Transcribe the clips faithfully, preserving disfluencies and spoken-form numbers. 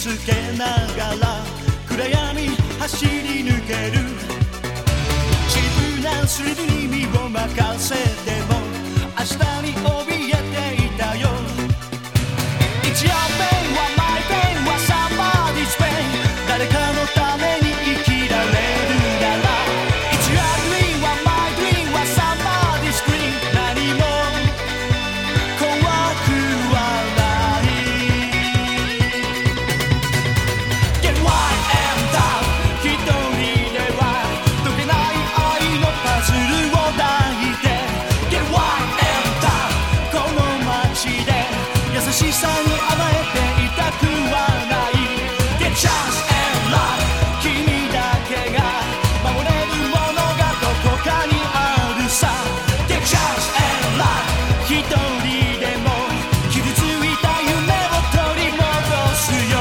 つけながら暗闇走り抜ける自分なスリルに身を任せても明日に怯えていたよ It's your pain は my pain は somebody's pain 誰かのために生きられるなら It's your dream は my dream は somebody's dream 何も怖くはない Get wild and down 一人では解けない愛のパズルを抱いて Get wild and down この街で優しさに甘えていたくはない Get chance and love 君だけが守れるものがどこかにあるさ Get chance and love 一人でも傷ついた夢を取り戻すよ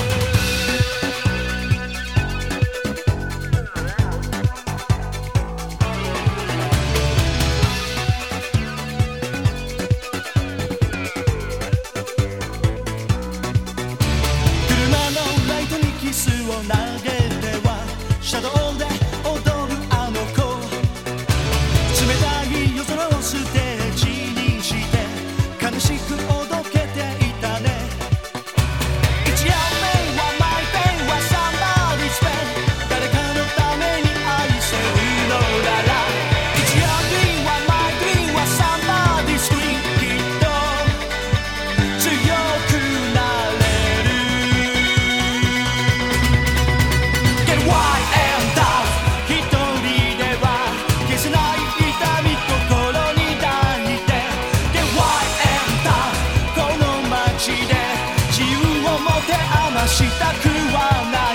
車のライトにキスを投げてはシャドウで踊るあの子冷たい夜空をステージにして悲しくおどけていたね It's your pain は my pain は somebody's pain 誰かのために愛せるのなら It's your dream は my dream は somebody's dream きっと強くなれる Get wild and tough 一人では消せない痛み心に抱いて Get wild and tough この街で自由を持て余したくはない